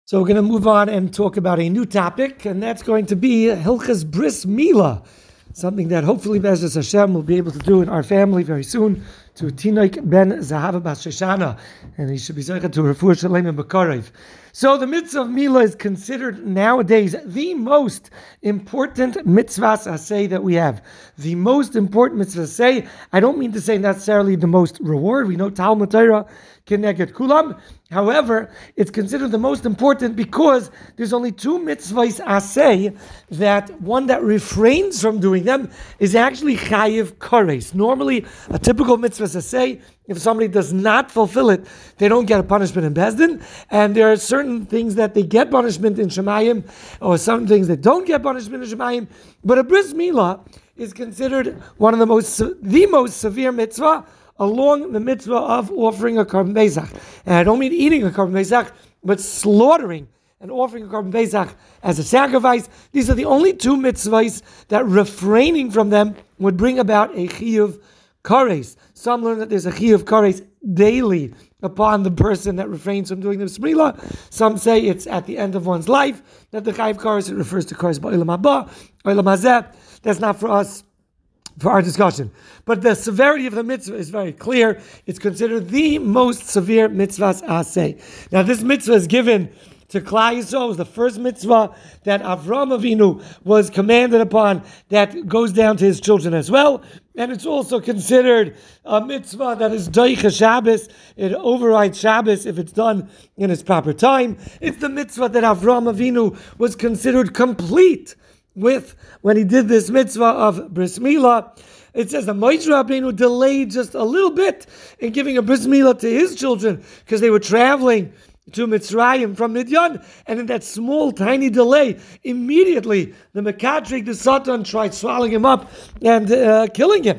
So we're going to move on and talk about a new topic, and that's going to be Hilchas Bris Milah, something that hopefully Be'ezus Hashem will be able to do in our family very soon to Tinoik ben Zahava Bas Shoshana, and he should be zeichet to Refuah Shalem and Bakarev. So the mitzvah of Milah is considered nowadays the most important mitzvahs aseh that we have. The most important mitzvah aseh. I don't mean to say necessarily the most reward. We know Talmud Torah Keneged Kulam. However, it's considered the most important because there's only two mitzvahs aseh that one that refrains from doing them is actually chayiv kares. Normally, a typical mitzvah aseh, if somebody does not fulfill it, they don't get a punishment in Bezdin, and there are certain things that they get punishment in Shemayim, or some things that don't get punishment in Shemayim. But a bris milah is considered one of the most severe mitzvah, along the mitzvah of offering a korban pesach. And I don't mean eating a korban pesach, but slaughtering and offering a korban pesach as a sacrifice. These are the only two mitzvahs that refraining from them would bring about a chiyuv kares. Some learn that there's a chiyuv kares daily upon the person that refrains from doing the bris milah. Some say it's at the end of one's life that the chiyuv kares, it refers to kares ba'olam haba, olam hazeh. That's not for us, for our discussion. But the severity of the mitzvah is very clear. It's considered the most severe mitzvahs aseh. Now this mitzvah is given to Klal Yisrael. It was the first mitzvah that Avraham Avinu was commanded upon, that goes down to his children as well. And it's also considered a mitzvah that is doicha Shabbos. It overrides Shabbos if it's done in its proper time. It's the mitzvah that Avraham Avinu was considered complete with when he did this mitzvah of bris milah. It says that Moshe Rabbeinu delayed just a little bit in giving a bris milah to his children because they were traveling to Mitzrayim from Midian, and in that small, tiny delay, immediately the Mekatrik, the Satan, tried swallowing him up and killing him.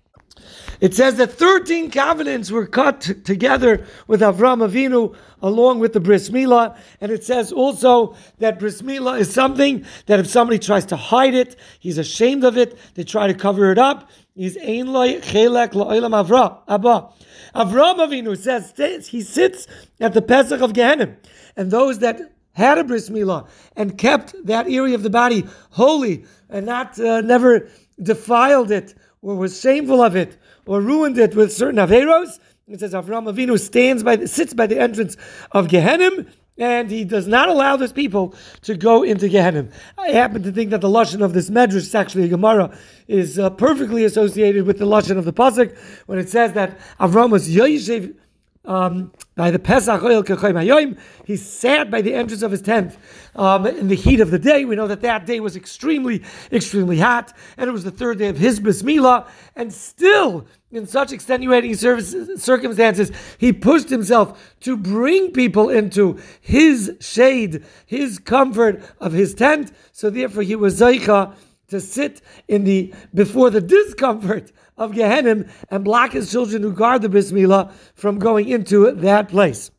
It says that 13 covenants were cut together with Avraham Avinu along with the bris milah, and it says also that bris milah is something that if somebody tries to hide it, he's ashamed of it, they try to cover it up. He's ein loy chelek la'olam Abba. Avraham Avinu says he sits at the Pesach of Gehenna, and those that had a bris milah and kept that area of the body holy and not never defiled it or was shameful of it or ruined it with certain averos. It says Avraham Avinu sits by the entrance of Gehenna, and he does not allow those people to go into Gehenna. I happen to think that the lashon of this medrash, actually a Gemara, is perfectly associated with the lashon of the pasuk when it says that Avraham was yoyeshev by the Pesach oil k'choyim hayoim. He sat by the entrance of his tent in the heat of the day. We know that day was extremely, extremely hot, and it was the third day of his bris milah, and still, in such extenuating circumstances, he pushed himself to bring people into his shade, his comfort of his tent. So therefore he was zeicha to sit before the discomfort of Gehenna and block his children who guard the bris milah from going into that place.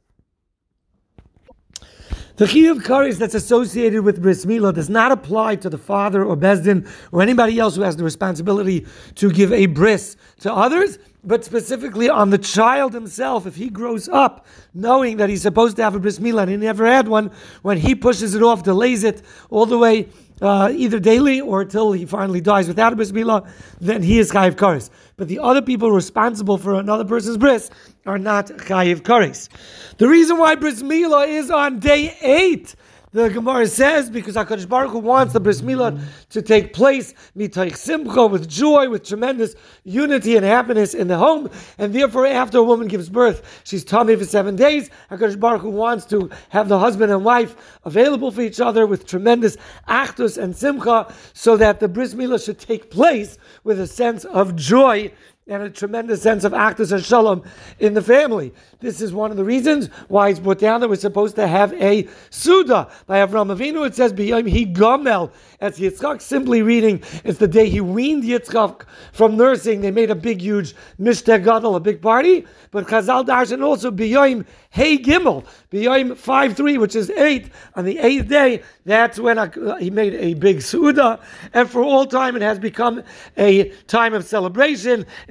The chiyuv kares that's associated with bris milah does not apply to the father or bezdin or anybody else who has the responsibility to give a bris to others, but specifically on the child himself. If he grows up knowing that he's supposed to have a bris milah and he never had one, when he pushes it off, delays it all the way either daily or until he finally dies without a bris milah, then he is chayiv kares. But the other people responsible for another person's bris are not chayiv kares. The reason why bris milah is on day 8, the Gemara says, because HaKadosh Baruch Hu wants the bris milah to take place mitaych simcha, with joy, with tremendous unity and happiness in the home, and therefore after a woman gives birth, she's tummy for 7 days. HaKadosh Baruch Hu wants to have the husband and wife available for each other with tremendous achdus and simcha, so that the bris milah should take place with a sense of joy and a tremendous sense of achdus and shalom in the family. This is one of the reasons why it's brought down that we're supposed to have a suda. By Avraham Avinu it says, B'yom hi gomel, as Yitzchak, simply reading, it's the day he weaned Yitzchak from nursing. They made a big, huge mishteh gadol, a big party. But Chazal darshan also, B'yom hey gimel, B'yom 5-3, which is 8, on the 8th day, that's when he made a big suda, and for all time it has become a time of celebration.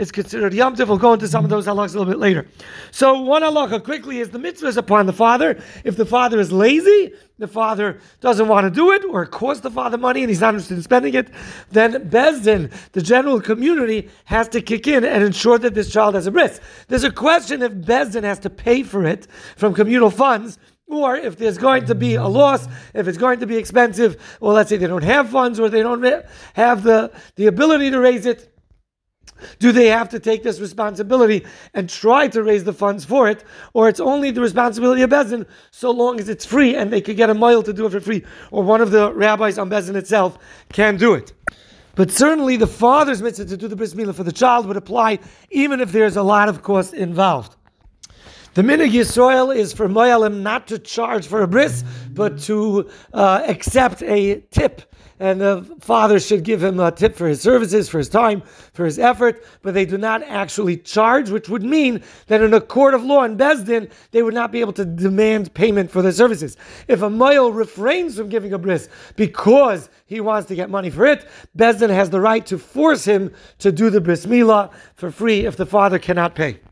it's considered Yom Tov. We'll go into some of those halachas a little bit later. So one halacha quickly is the mitzvah is upon the father. If the father is lazy, the father doesn't want to do it, or it costs the father money and he's not interested in spending it, then Beis Din, the general community, has to kick in and ensure that this child has a bris. There's a question if Beis Din has to pay for it from communal funds, or if there's going to be a loss, if it's going to be expensive, or let's say they don't have funds or they don't have the ability to raise it. Do they have to take this responsibility and try to raise the funds for it, or it's only the responsibility of Beis Din so long as it's free and they could get a mile to do it for free, or one of the rabbis on Beis Din itself can do it? But certainly the father's mitzvah to do the bris milah for the child would apply even if there's a lot of cost involved. The minhag Yisrael is for moyalim not to charge for a bris, but to accept a tip. And the father should give him a tip for his services, for his time, for his effort, but they do not actually charge, which would mean that in a court of law in Beis Din, they would not be able to demand payment for their services. If a moyal refrains from giving a bris because he wants to get money for it, Beis Din has the right to force him to do the bris milah for free if the father cannot pay.